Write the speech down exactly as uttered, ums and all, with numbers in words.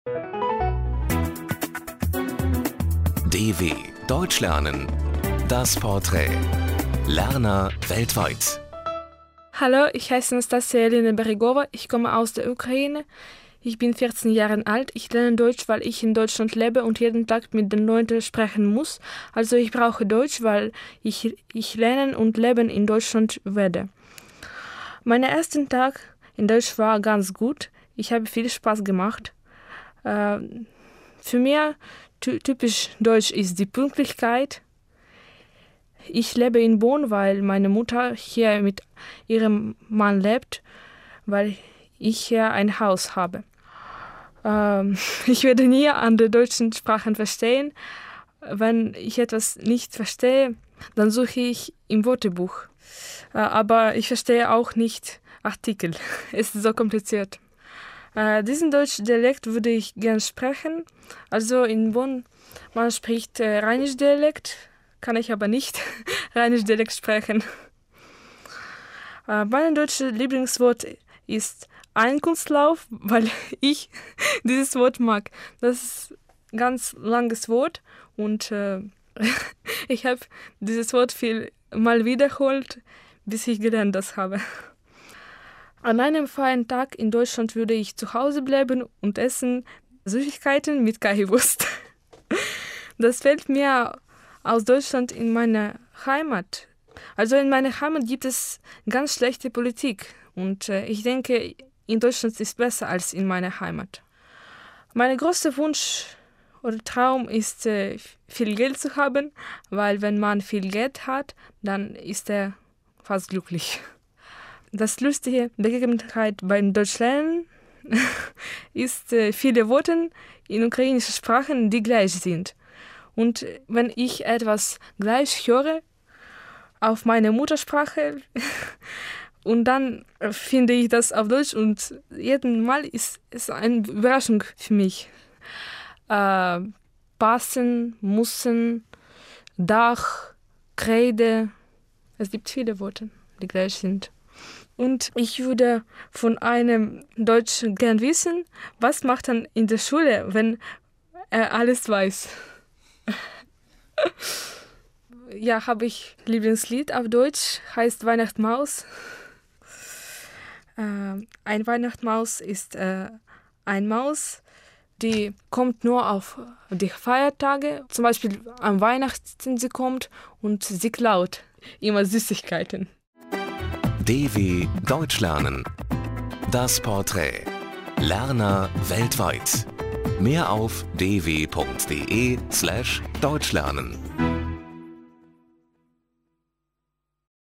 D W Deutsch lernen. Das Porträt. Lerner weltweit. Hallo, ich heiße Nastasia Elena Berigova, ich komme aus der Ukraine. Ich bin vierzehn Jahre alt, ich lerne Deutsch, weil ich in Deutschland lebe und jeden Tag mit den Leuten sprechen muss. Also ich brauche Deutsch, weil ich, ich lernen und leben in Deutschland werde. Mein erster Tag in Deutsch war ganz gut. Ich habe viel Spaß gemacht. Äh, für mich ty- typisch deutsch ist die Pünktlichkeit. Ich lebe in Bonn, weil meine Mutter hier mit ihrem Mann lebt, weil ich hier ein Haus habe. Ähm, ich werde nie andere deutschen Sprachen verstehen. Wenn ich etwas nicht verstehe, dann suche ich im Wörterbuch. Äh, aber ich verstehe auch nicht Artikel. Es ist so kompliziert. Äh, diesen deutschen Dialekt würde ich gerne sprechen. Also in Bonn, man spricht äh, Rheinisch-Dialekt, kann ich aber nicht Rheinisch-Dialekt sprechen. Äh, mein deutsches Lieblingswort ist Einkunftslauf, weil ich dieses Wort mag. Das ist ein ganz langes Wort und äh, ich habe dieses Wort viel mal wiederholt, bis ich gelernt das habe. An einem freien Tag in Deutschland würde ich zu Hause bleiben und essen Süßigkeiten mit Currywurst. Das fällt mir aus Deutschland in meine Heimat. Also in meiner Heimat gibt es ganz schlechte Politik und äh, ich denke, in Deutschland ist es besser als in meiner Heimat. Mein größter Wunsch oder Traum ist, äh, viel Geld zu haben, weil wenn man viel Geld hat, dann ist er fast glücklich. Das lustige Begebenheit beim Deutschlernen ist äh, viele Worte in ukrainischen Sprachen, die gleich sind. Und wenn ich etwas gleich höre auf meine Muttersprache und dann finde ich das auf Deutsch und jedes Mal ist es eine Überraschung für mich. Äh, passen, müssen, Dach, Kreide, es gibt viele Worte, die gleich sind. Und ich würde von einem Deutschen gern wissen, was macht er in der Schule, wenn er alles weiß. Ja, habe ich Lieblingslied auf Deutsch, heißt Weihnachtsmaus. Äh, ein Weihnachtsmaus ist äh, eine Maus, die kommt nur auf die Feiertage. Zum Beispiel am Weihnachten sie kommt und sie klaut immer Süßigkeiten. D W Deutsch lernen. Das Porträt. Lerner weltweit. Mehr auf d w punkt d e slash deutsch lernen.